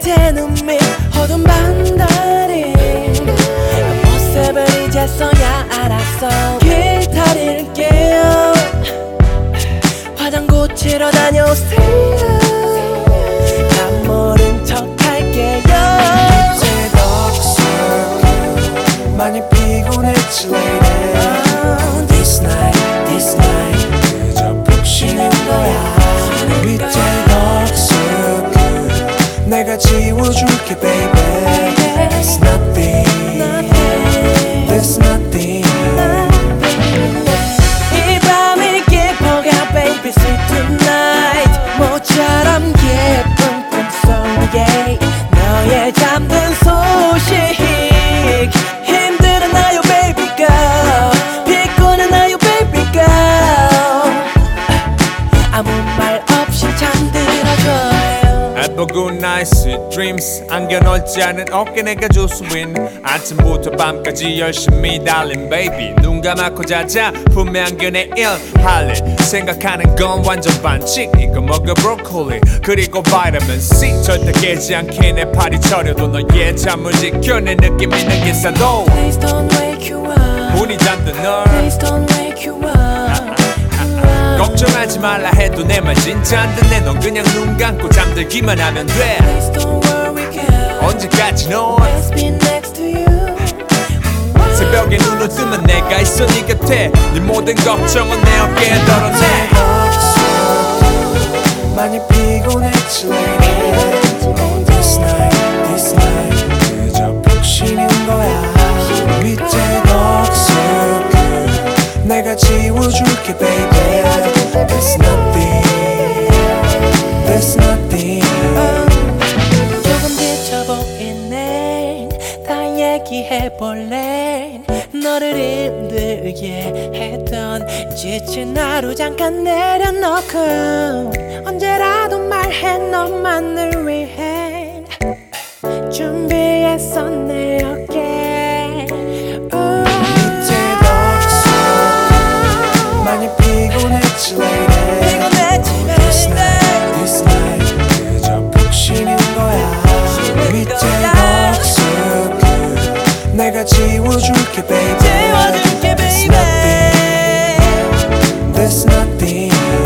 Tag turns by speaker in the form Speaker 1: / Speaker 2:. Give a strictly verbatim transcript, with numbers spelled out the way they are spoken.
Speaker 1: 밑에 눈밑 어두운 반달인 모습을 이제서야 알았어. 기다릴게요. 화장 고치러 다녀오세요. 난 모른 척 할게요.
Speaker 2: 이제 덕수 많이 피곤했지 lady.
Speaker 1: oh,
Speaker 2: This night, this night 그저 푹 쉬는 거야. 밑에 덕수 내가 지워줄게 baby. It's nothing, there's nothing.
Speaker 1: 이 밤이 깊어가 baby sleep tonight. 모처럼 예쁜 꿈속에 너의 잠든 소식. 힘들었나요 baby girl. 피곤했나요 baby girl. 아무 말 없이 잠들어줘요.
Speaker 3: Have a good night, sweet dreams. 안겨 넓지 않은 어깨 내가 조수인. 아침부터 밤까지 열심히 달린 baby. 눈 감고 자자 품에 안겨 내일 할 일. 생각하는 건 완전 반칙. 이거 먹어 브로콜리 그리고 바이타민 C. 절대 깨지 않게 내 팔이 저려도 너의 잠을 지켜. 내 느낌 있는 기사도
Speaker 1: Please don't wake you up.
Speaker 3: 문이 잠든 널
Speaker 1: Please don't wake you up.
Speaker 3: 걱정하지 말라 해도 내 말 진짜 안 듣네. 넌 그냥 눈 감고 잠들기만 하면 돼.
Speaker 1: Please don't worry girl.
Speaker 3: 언제까지 넌
Speaker 1: Let's be next to you.
Speaker 3: 새벽에 눈을 뜨면 내가 있어 네 곁에. 네 모든 걱정은 내 어깨에 덜어내.
Speaker 2: 덕수 많이 피곤했지 lady. This night, this night 그저 푹 쉬는 거야. 밑에 덕수 내가 지워줄게 baby. There's nothing, there's nothing.
Speaker 1: 조금 지쳐 보이네. 다 얘기해볼래. 너를 힘들게 했던 지친 하루 잠깐 내려놓고 언제라도 말해 너만을 위해 준비했어 내 어깨.
Speaker 2: 밑에 덕수 많이 피곤했지 lady.
Speaker 1: 피곤했지
Speaker 2: This night, this night 그저 푹 쉬는 거야. 밑에 덕수 내가 지워줄게 baby.
Speaker 1: 지워줄게
Speaker 2: There's
Speaker 1: baby.
Speaker 2: nothing, there's nothing.